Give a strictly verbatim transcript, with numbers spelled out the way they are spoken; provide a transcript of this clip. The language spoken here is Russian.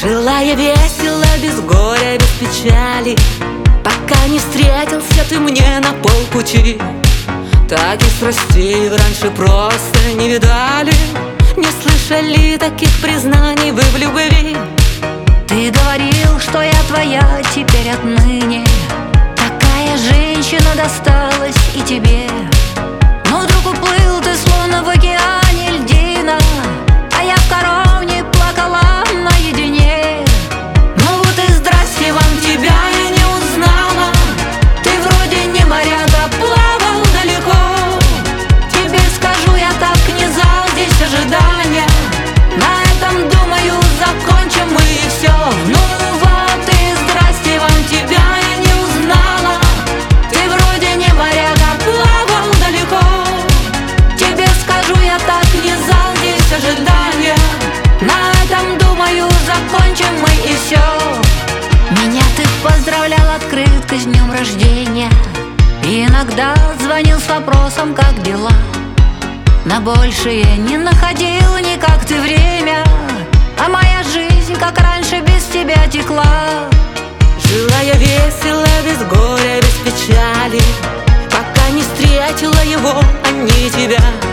Жила я весело, без горя, без печали, пока не встретился ты мне на полпути. Таких страстей раньше просто не видали, не слышали таких признаний вы в любви. Ты говорил, что я твоя теперь отныне, такая женщина досталась и тебе. Но вдруг уплыл ты, словно в океане льдина, а я в коровне плакала наедине. Ну вот и здрасте вам, тебя я не узнала. Ты вроде не моряк, а плавал далеко. Тебе скажу, я так не зал, здесь ожидания. На этом, думаю, закончим мы и все. Ну вот и здрасте вам, тебя я не узнала. Ты вроде не моряк, а плавал далеко. Тебе скажу, я так не зал, здесь ожидания. На этом, думаю, закончим мы и все. Меня ты поздравлял открыткой с днем рождения и иногда звонил с вопросом, как дела. На большее не находил никак ты время, а моя жизнь, как раньше, без тебя текла. Жила я весело, без горя, без печали, пока не встретила его, а не тебя.